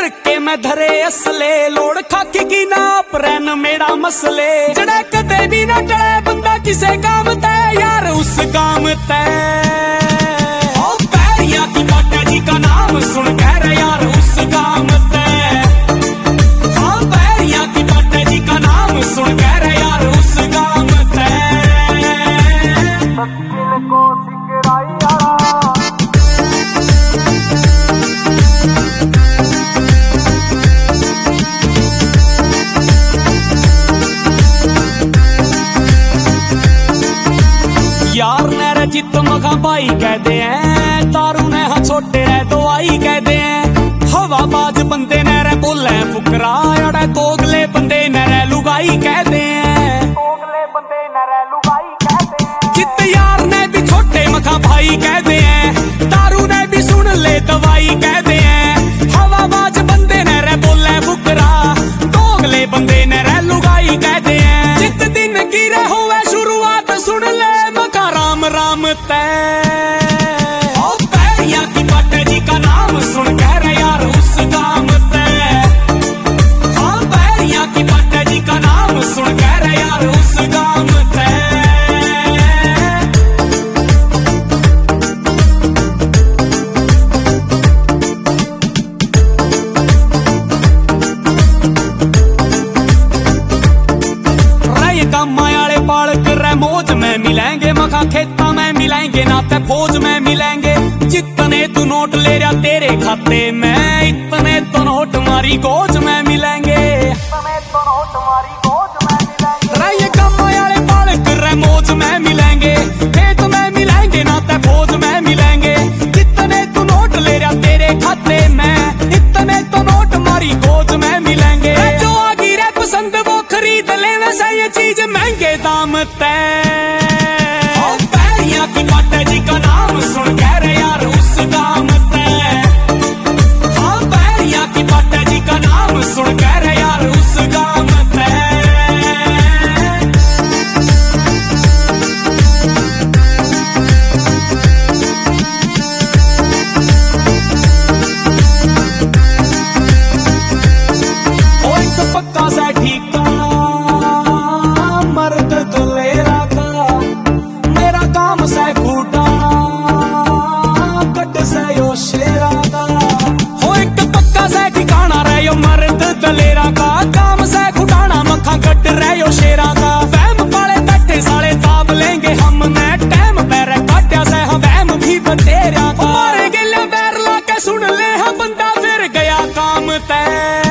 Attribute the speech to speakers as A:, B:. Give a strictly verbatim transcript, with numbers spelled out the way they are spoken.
A: करके मैं धरे असले लोड़ खाकी की ना प्रैन मेरा मसले जड़े कदे भी ना टले बंदा किसे काम तय यार उस काम तय ओ पैरिया की बाटा जी का नाम सुन कह रहे यार उस काम तय हाँ पैरिया की बाटा जी का नाम सुन कह रहे यार उस काम तय को यार ने रजित मखा भाई कहते हैं तारू ने हाँ छोटे रे दो आई कहते हैं हवाबाज बंदे ने रे बोले फुकरा अड़े दोगले बंदे ने रे लुगाई कहते हैं दोगले बंदे ने रे लुगाई कहते हैं जित यार ने भी छोटे मखा भाई कहते हैं तारू ने भी सुन ले दवाई कहते हैं हवाबाज बंदे ने रे बोले फुकरा दोगले बंदे ने रे लुगाई कहते हैं जित दिन की रे हुए शुरुआत सुन ले राम राम तय ओ पैरिया की बाटे जी का नाम सुन कह रहे यार उस काम तय हाँ पैरिया की बाटे जी का नाम सुन कह रहे यार उस काम तय रहे काम आले पाल कर रहे मौज में मिलेंगे मखा खेता में मिलेंगे ना ते फौज में मिलेंगे जितने तू नोट ले रहा तेरे खाते में इतने तो नोट मारी गोज में मिलेंगे इतने तो नोट मारी गोज में मिलेंगे रहे कम वाले पाल कर रहे मौज में मिलेंगे खेत में मिलेंगे ना ते फौज में मिलेंगे जितने तू नोट ले रहा तेरे खाते में इतने तो नोट मारी गोज में मिलेंगे जो आगी रे पसंद वो खरीद ले वैसे ये चीज महंगे दाम तय की बाटा जी का नाम सुन कह रहे यार उस काम तय हाँ पैरिया की बाटा जी का नाम सुन कह रहे यार उस काम तय ओ एक पक्का सा ठीका मर्द तो ले रखा काम से फूटाना कट से यो शेरा का हो एक पक्का से ठिकाना रहे यो मर्द दलेरा का काम से खुटाना मक्खा कट रहे यो शेरा का वहम पाले बैठे साले ताब लेंगे हमने टाइम पैर काटा से हम वहम भी बतेरा का मारे गिले पैर ला के सुन ले हम बंदा फिर गया काम तय